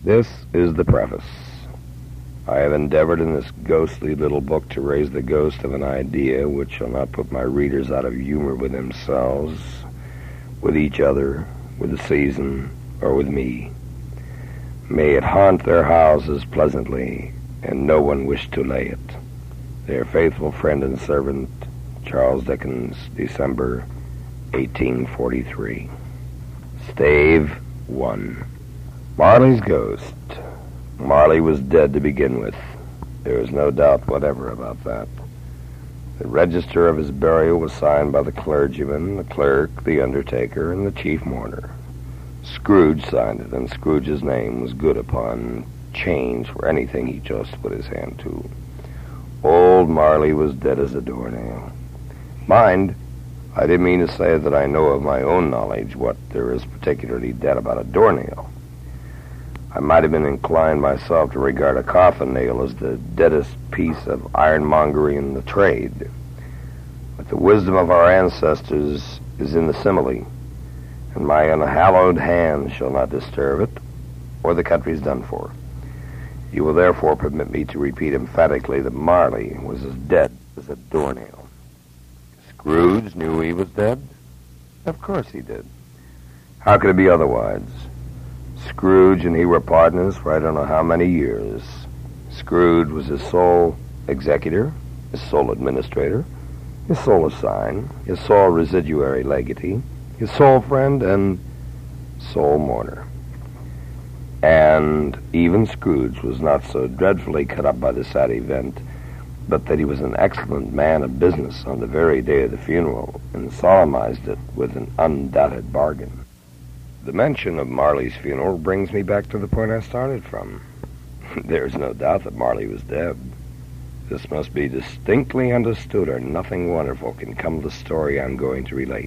This is the preface. I have endeavored in this ghostly little book to raise the ghost of an idea which shall not put my readers out of humor with themselves, with each other, with the season, or with me. May it haunt their houses pleasantly, and no one wish to lay it. Their faithful friend and servant, Charles Dickens, December 1843. Stave 1. Marley's Ghost. Marley was dead to begin with. There is no doubt whatever about that. The register of his burial was signed by the clergyman, the clerk, the undertaker, and the chief mourner. Scrooge signed it, and Scrooge's name was good upon change for anything he chose to put his hand to. Old Marley was dead as a doornail. Mind, I didn't mean to say that I know of my own knowledge what there is particularly dead about a doornail. I might have been inclined myself to regard a coffin nail as the deadest piece of ironmongery in the trade. But the wisdom of our ancestors is in the simile, and my unhallowed hand shall not disturb it, or the country's done for. You will therefore permit me to repeat emphatically that Marley was as dead as a doornail. Scrooge knew he was dead? Of course he did. How could it be otherwise? Scrooge and he were partners for I don't know how many years. Scrooge was his sole executor, his sole administrator, his sole assign, his sole residuary legatee, his sole friend, and sole mourner. And even Scrooge was not so dreadfully cut up by the sad event, but that he was an excellent man of business on the very day of the funeral, and solemnized it with an undoubted bargain. The mention of Marley's funeral brings me back to the point I started from. There's no doubt that Marley was dead. This must be distinctly understood, or nothing wonderful can come of the story I'm going to relate.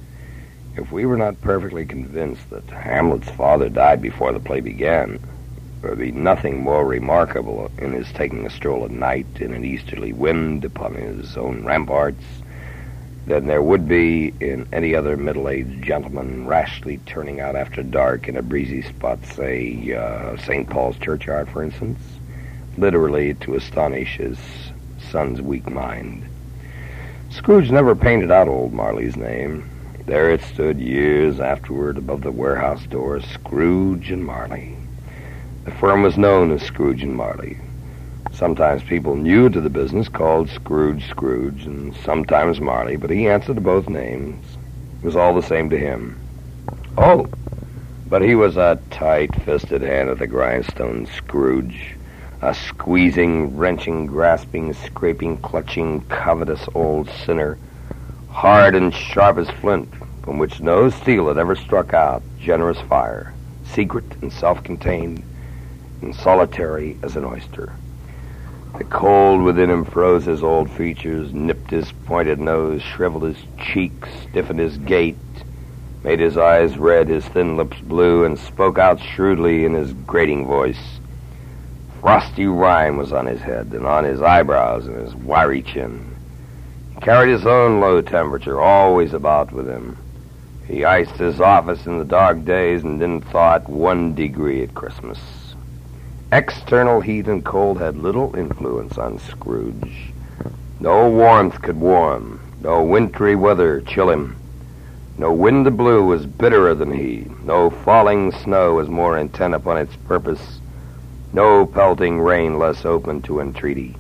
If we were not perfectly convinced that Hamlet's father died before the play began, there would be nothing more remarkable in his taking a stroll at night in an easterly wind upon his own ramparts than there would be in any other middle-aged gentleman rashly turning out after dark in a breezy spot, say, St. Paul's churchyard, for instance, literally to astonish his son's weak mind. Scrooge never painted out old Marley's name. There it stood years afterward above the warehouse door, Scrooge and Marley. The firm was known as Scrooge and Marley. Sometimes people new to the business called Scrooge, and sometimes Marley, but he answered to both names. It was all the same to him. Oh, but he was a tight-fisted hand at the grindstone, Scrooge. A squeezing, wrenching, grasping, scraping, clutching, covetous old sinner, hard and sharp as flint, from which no steel had ever struck out generous fire, secret and self-contained, and solitary as an oyster. The cold within him froze his old features, nipped his pointed nose, shriveled his cheeks, stiffened his gait, made his eyes red, his thin lips blue, and spoke out shrewdly in his grating voice. Frosty rime was on his head, and on his eyebrows, and his wiry chin. He carried his own low temperature always about with him. He iced his office in the dark days and didn't thaw it 1 degree at Christmas. External heat and cold had little influence on Scrooge. No warmth could warm, no wintry weather chill him. No wind that blew was bitterer than he, no falling snow was more intent upon its purpose, no pelting rain less open to entreaty.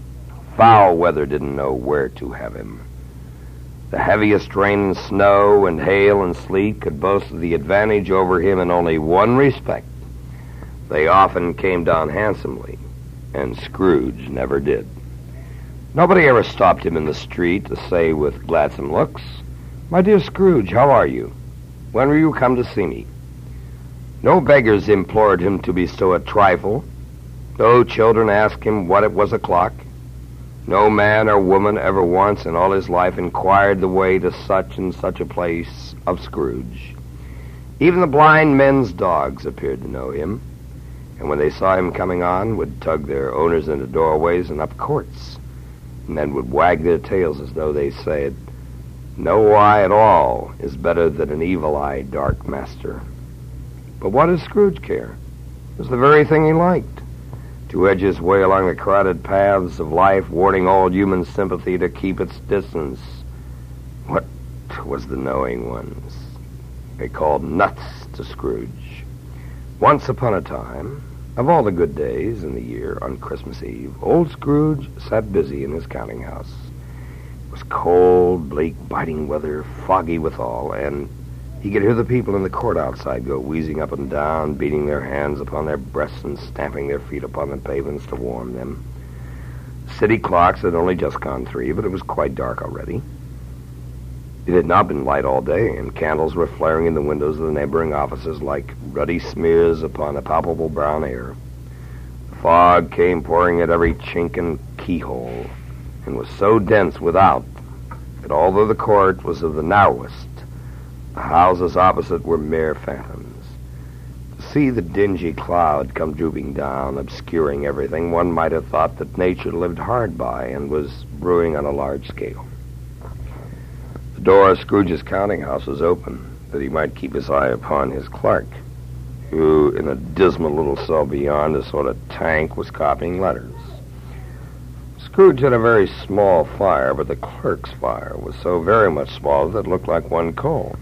Foul weather didn't know where to have him. The heaviest rain and snow and hail and sleet could boast of the advantage over him in only one respect. They often came down handsomely, and Scrooge never did. Nobody ever stopped him in the street to say with gladsome looks, "My dear Scrooge, how are you? When will you come to see me?" No beggars implored him to bestow a trifle. No children asked him what it was o'clock. No man or woman ever once in all his life inquired the way to such and such a place of Scrooge. Even the blind men's dogs appeared to know him, and when they saw him coming on, would tug their owners into doorways and up courts, and then would wag their tails as though they said, "No eye at all is better than an evil-eyed dark master." But what does Scrooge care? It was the very thing he liked, to edge his way along the crowded paths of life, warning all human sympathy to keep its distance. What was the knowing ones? They called nuts to Scrooge. Once upon a time, of all the good days in the year, on Christmas Eve, old Scrooge sat busy in his counting house. It was cold, bleak, biting weather, foggy withal, and he could hear the people in the court outside go wheezing up and down, beating their hands upon their breasts and stamping their feet upon the pavements to warm them. City clocks had only just gone 3, but it was quite dark already. It had not been light all day, and candles were flaring in the windows of the neighboring offices like ruddy smears upon a palpable brown air. The fog came pouring at every chink and keyhole, and was so dense without that although the court was of the narrowest, the houses opposite were mere phantoms. To see the dingy cloud come drooping down, obscuring everything, one might have thought that nature lived hard by and was brewing on a large scale. The door of Scrooge's counting house was open, that he might keep his eye upon his clerk, who, in a dismal little cell beyond, a sort of tank, was copying letters. Scrooge had a very small fire, but the clerk's fire was so very much smaller that it looked like one coal.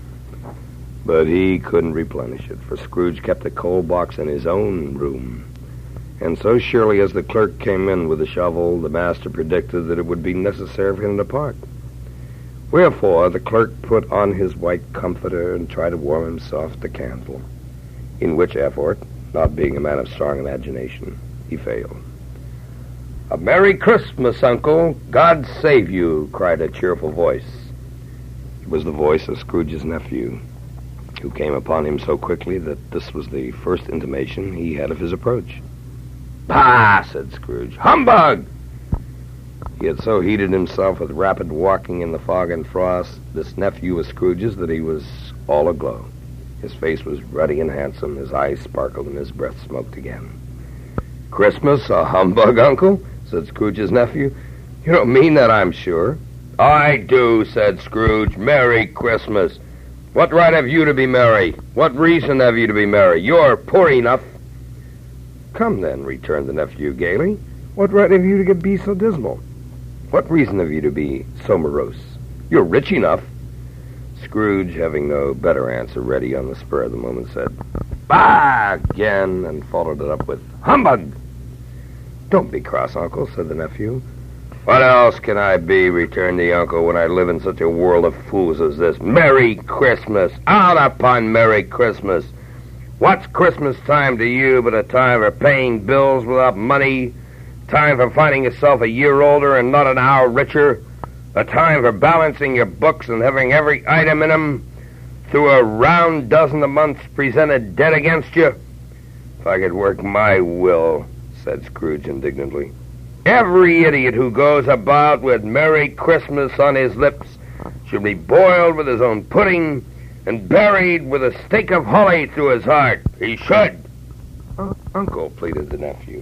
But he couldn't replenish it, for Scrooge kept a coal box in his own room. And so surely as the clerk came in with a shovel, the master predicted that it would be necessary for him to depart. Wherefore, the clerk put on his white comforter and tried to warm himself at the candle, in which effort, not being a man of strong imagination, he failed. "A Merry Christmas, Uncle! God save you!" cried a cheerful voice. It was the voice of Scrooge's nephew, who came upon him so quickly that this was the first intimation he had of his approach. "Bah!" said Scrooge. "Humbug!" He had so heated himself with rapid walking in the fog and frost, this nephew of Scrooge's, that he was all aglow. His face was ruddy and handsome, his eyes sparkled, and his breath smoked again. "Christmas a humbug, Uncle?" said Scrooge's nephew. "You don't mean that, I'm sure." "I do," said Scrooge. "Merry Christmas. What right have you to be merry? What reason have you to be merry? You're poor enough." "Come, then," returned the nephew gaily. "What right have you to be so dismal? What reason have you to be so morose? You're rich enough." Scrooge, having no better answer ready on the spur of the moment, said, "Bah!" again, and followed it up with, "Humbug!" "Don't be cross, Uncle," said the nephew. "What else can I be," returned the uncle, "when I live in such a world of fools as this? Merry Christmas! Out upon Merry Christmas! What's Christmas time to you but a time for paying bills without money, time for finding yourself a year older and not an hour richer, a time for balancing your books and having every item in them through a round dozen a month presented dead against you? If I could work my will," said Scrooge indignantly, "every idiot who goes about with Merry Christmas on his lips should be boiled with his own pudding and buried with a stake of holly through his heart. He should." "Uncle," pleaded the nephew.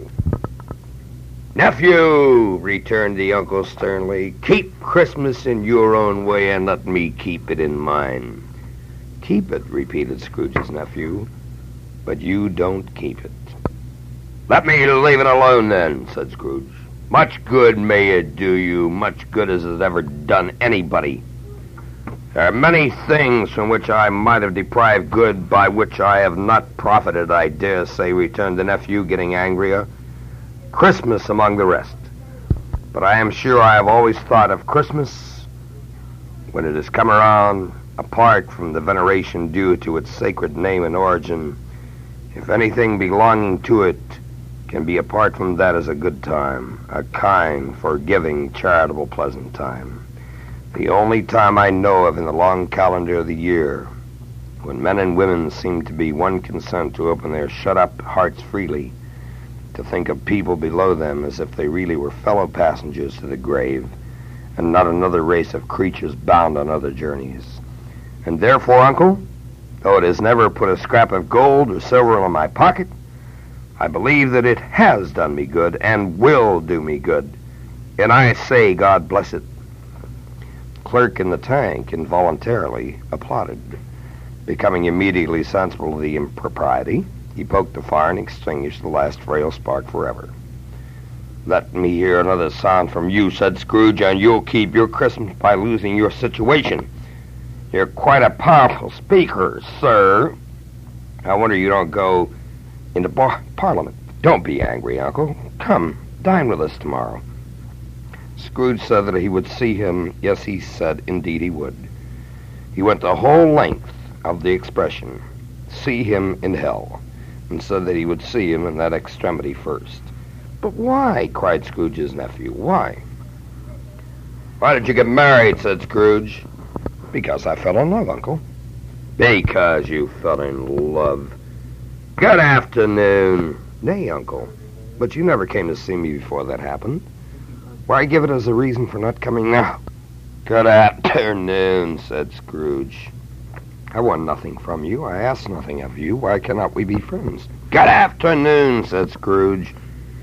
"Nephew," returned the uncle sternly, "keep Christmas in your own way and let me keep it in mine." "Keep it," repeated Scrooge's nephew, "but you don't keep it." "Let me leave it alone, then," said Scrooge. "Much good may it do you, much good as it's ever done anybody. There are many things from which I might have deprived good by which I have not profited, I dare say," returned the nephew, getting angrier. "Christmas among the rest. But I am sure I have always thought of Christmas, when it has come around, apart from the veneration due to its sacred name and origin. If anything belonging to it can be apart from that as a good time, a kind, forgiving, charitable, pleasant time. The only time I know of in the long calendar of the year when men and women seem to be one consent to open their shut-up hearts freely, to think of people below them as if they really were fellow passengers to the grave, and not another race of creatures bound on other journeys. And therefore, Uncle, though it has never put a scrap of gold or silver in my pocket, I believe that it has done me good and will do me good. And I say, God bless it." The clerk in the tank involuntarily applauded, becoming immediately sensible of the impropriety, He poked the fire and extinguished the last frail spark forever. "Let me hear another sound from you," said Scrooge, "and you'll keep your Christmas by losing your situation. You're quite a powerful speaker, sir. I wonder you don't go into Parliament. Don't be angry, Uncle. Come, dine with us tomorrow." Scrooge said that he would see him. Yes, he said indeed he would. He went the whole length of the expression, "see him in hell," and said that he would see him in that extremity first. "But why?" cried Scrooge's nephew. "Why?" "Why did you get married?" said Scrooge. "Because I fell in love, Uncle." "Because you fell in love. Good afternoon." "Nay, Uncle, but you never came to see me before that happened. Why give it as a reason for not coming now?" "Good afternoon," said Scrooge. "I want nothing from you. I ask nothing of you. Why cannot we be friends?" "Good afternoon," said Scrooge.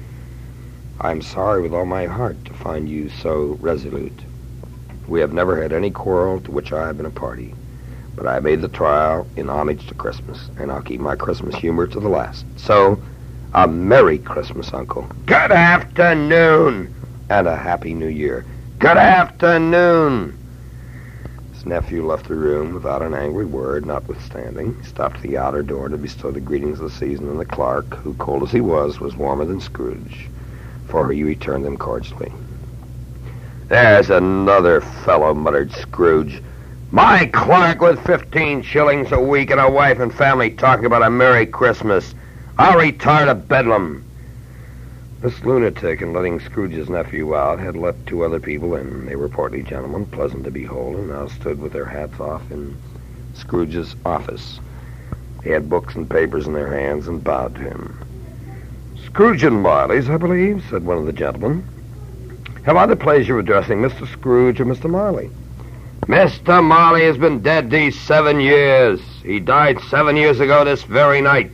"I am sorry with all my heart to find you so resolute. We have never had any quarrel to which I have been a party, but I made the trial in homage to Christmas, and I'll keep my Christmas humor to the last. So, a Merry Christmas, Uncle." "Good afternoon." "And a Happy New Year." "Good afternoon." His nephew left the room without an angry word, notwithstanding. He stopped at the outer door to bestow the greetings of the season, and the clerk, who, cold as he was warmer than Scrooge, for he returned them cordially. "There's another fellow," muttered Scrooge. "My clerk with 15 shillings a week and a wife and family talking about a Merry Christmas. I'll retire to Bedlam." This lunatic, in letting Scrooge's nephew out, had let 2 other people in. They were portly gentlemen, pleasant to behold, and now stood with their hats off in Scrooge's office. They had books and papers in their hands and bowed to him. "Scrooge and Marley's, I believe," said one of the gentlemen. "Have I the pleasure of addressing Mr. Scrooge or Mr. Marley?" "Mr. Marley has been dead these 7 years. He died 7 years ago this very night."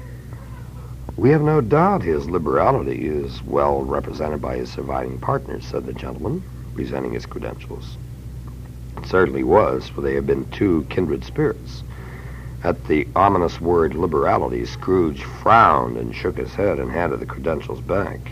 "We have no doubt his liberality is well represented by his surviving partners," said the gentleman, presenting his credentials. It certainly was, for they had been 2 kindred spirits. At the ominous word liberality, Scrooge frowned and shook his head and handed the credentials back.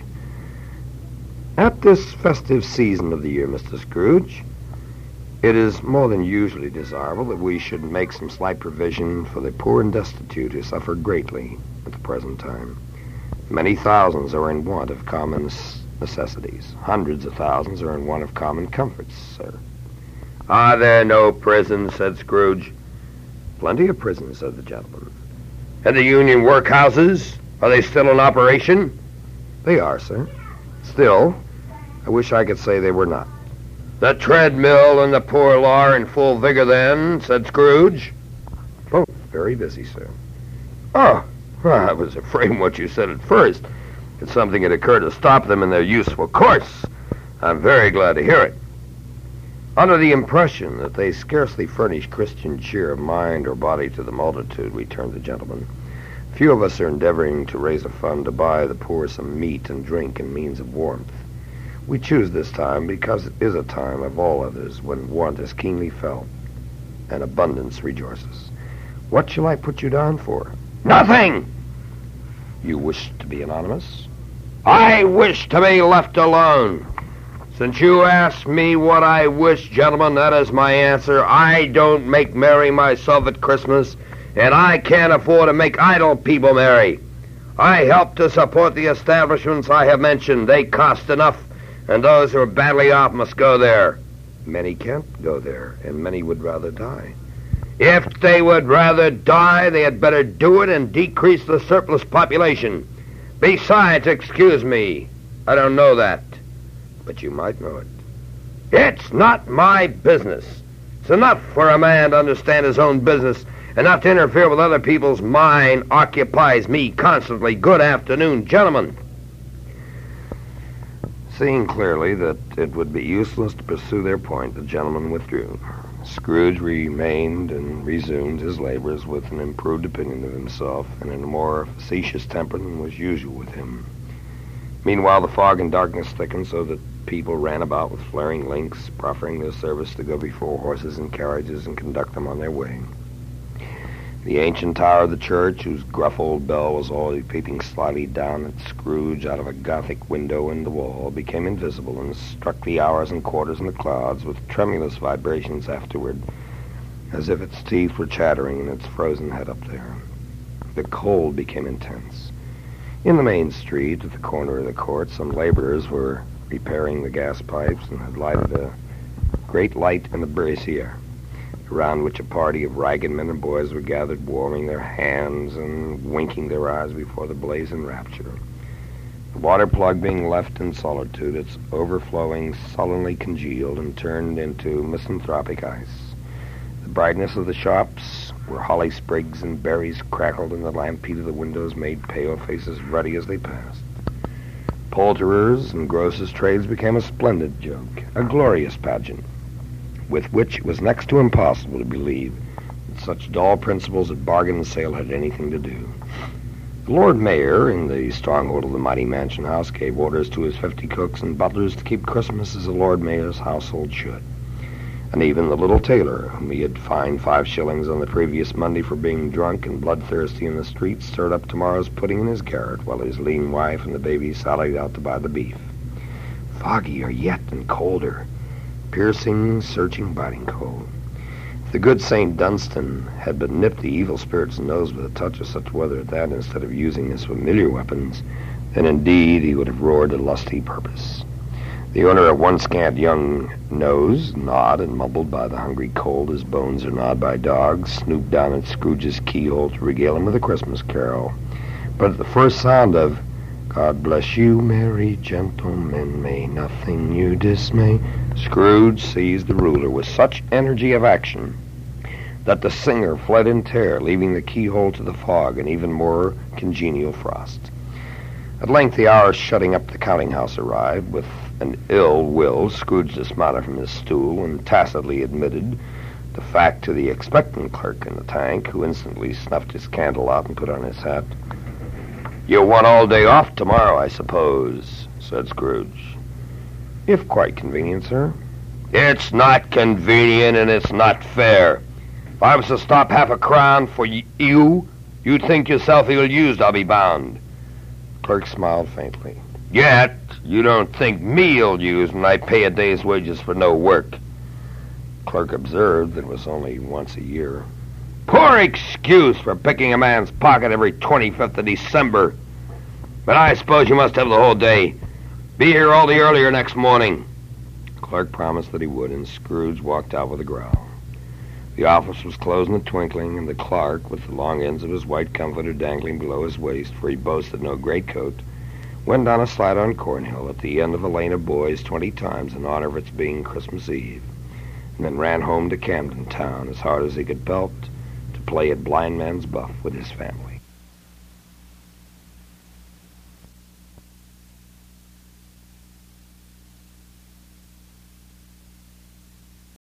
"At this festive season of the year, Mr. Scrooge, it is more than usually desirable that we should make some slight provision for the poor and destitute who suffer greatly at the present time. Many thousands are in want of common necessities. Hundreds of thousands are in want of common comforts, sir." "Are there no prisons?" said Scrooge. "Plenty of prisons," said the gentleman. "And the union workhouses? Are they still in operation?" "They are, sir. Still, I wish I could say they were not." "The treadmill and the poor law are in full vigor, then?" said Scrooge. "Both very busy, sir." "Oh, well, I was afraid of what you said at first. That something had occurred to stop them in their useful course. I'm very glad to hear it." "Under the impression that they scarcely furnish Christian cheer of mind or body to the multitude," returned the gentleman. "Few of us are endeavoring to raise a fund to buy the poor some meat and drink and means of warmth. We choose this time because it is a time of all others when want is keenly felt and abundance rejoices. What shall I put you down for?" "Nothing." "You wish to be anonymous?" "I wish to be left alone. Since you ask me what I wish, gentlemen, that is my answer. I don't make merry myself at Christmas, and I can't afford to make idle people merry. I help to support the establishments I have mentioned. They cost enough, and those who are badly off must go there." "Many can't go there, and many would rather die." "If they would rather die, they had better do it and decrease the surplus population. Besides, excuse me, I don't know that." "But you might know it." "It's not my business. It's enough for a man to understand his own business and not to interfere with other people's. Mine occupies me constantly. Good afternoon, gentlemen." Seeing clearly that it would be useless to pursue their point, the gentlemen withdrew. Scrooge remained and resumed his labors with an improved opinion of himself and in a more facetious temper than was usual with him. Meanwhile, the fog and darkness thickened so that people ran about with flaring links, proffering their service to go before horses and carriages and conduct them on their way. The ancient tower of the church, whose gruff old bell was always peeping slyly down at Scrooge out of a Gothic window in the wall, became invisible and struck the hours and quarters in the clouds with tremulous vibrations afterward, as if its teeth were chattering in its frozen head up there. The cold became intense. In the main street, at the corner of the court, some laborers were repairing the gas pipes and had lighted a great light in the brazier, around which a party of ragged men and boys were gathered, warming their hands and winking their eyes before the blaze in rapture. The water plug being left in solitude, its overflowing sullenly congealed and turned into misanthropic ice. The brightness of the shops, where holly sprigs and berries crackled in the lamp-heat of the windows, made pale faces ruddy as they passed. Poulterers' and grocers' trades became a splendid joke, a glorious pageant, with which it was next to impossible to believe that such dull principles of bargain and sale had anything to do. The Lord Mayor, in the stronghold of the mighty mansion house, gave orders to his 50 cooks and butlers to keep Christmas as a Lord Mayor's household should. And even the little tailor, whom he had fined 5 shillings on the previous Monday for being drunk and bloodthirsty in the streets, stirred up tomorrow's pudding in his garret, while his lean wife and the baby sallied out to buy the beef. Foggier yet and colder. Piercing, searching, biting cold. If the good St. Dunstan had but nipped the evil spirit's nose with a touch of such weather as that, instead of using his familiar weapons, then indeed he would have roared a lusty purpose. The owner of one scant young nose, gnawed and mumbled by the hungry cold as bones are gnawed by dogs, snooped down at Scrooge's keyhole to regale him with a Christmas carol. But at the first sound of "God bless you, merry gentlemen, may nothing you dismay," Scrooge seized the ruler with such energy of action that the singer fled in terror, leaving the keyhole to the fog and even more congenial frost. At length the hour shutting up the counting-house arrived. With an ill will, Scrooge dismounted from his stool and tacitly admitted the fact to the expectant clerk in the tank, who instantly snuffed his candle out and put on his hat. "You want all day off tomorrow, I suppose," said Scrooge. "If quite convenient, sir." "It's not convenient, and it's not fair. If I was to stop half a crown for you, you'd think yourself ill-used, I'll be bound." The clerk smiled faintly. "Yet, you don't think me ill-used when I pay a day's wages for no work." The clerk observed that it was only once a year. "Poor excuse for picking a man's pocket every 25th of December. But I suppose you must have the whole day. Be here all the earlier next morning." The clerk promised that he would, and Scrooge walked out with a growl. The office was closed in a twinkling, and the clerk, with the long ends of his white comforter dangling below his waist, for he boasted no greatcoat, went down a slide on Cornhill at the end of a lane of boys 20 times in honor of its being Christmas Eve, and then ran home to Camden Town as hard as he could pelt to play at blind man's buff with his family.